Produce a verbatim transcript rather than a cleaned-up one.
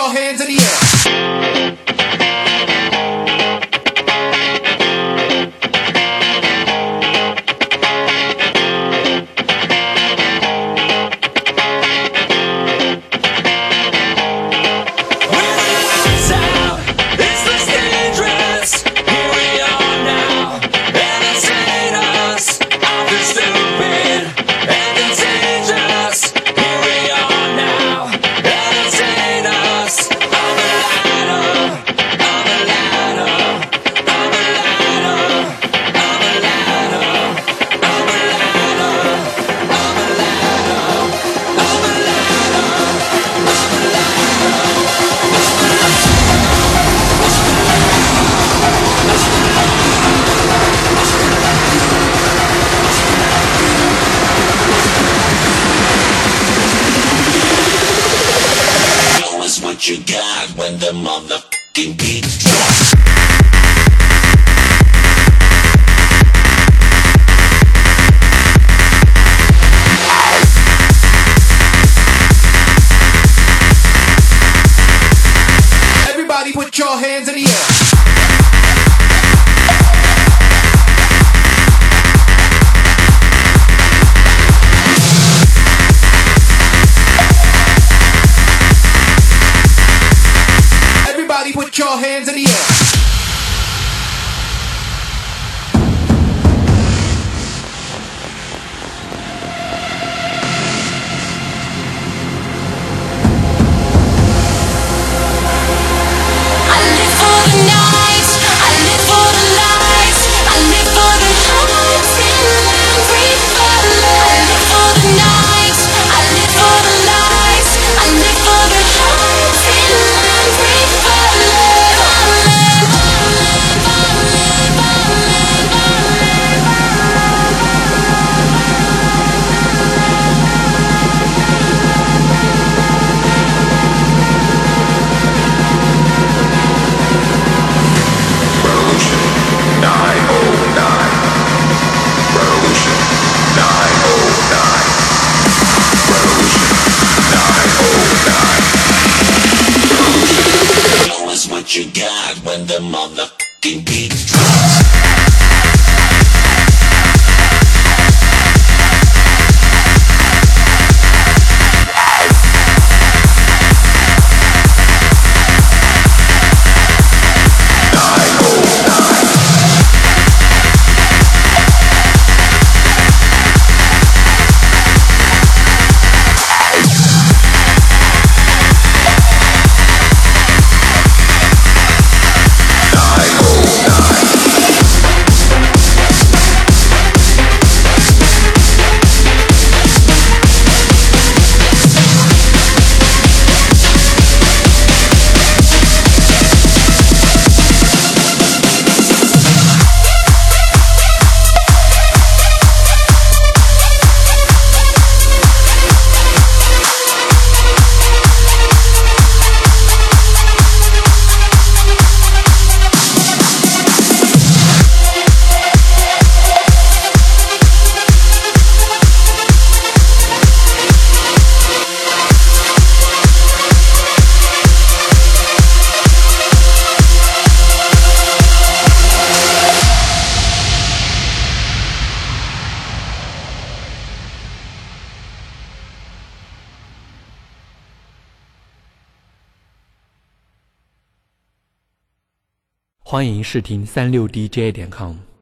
your hands in the air. What you got when the motherfucking beat drops? Everybody put your hands in the air. Put your hands in the air. I live for the night, I live for the lights, I live for the hearts in line, free for love. I live for the night, I live for the lights, I live for the hearts in line, free for love. What you got when the motherfucking beat drops? 欢迎试听三六 D J 点 com。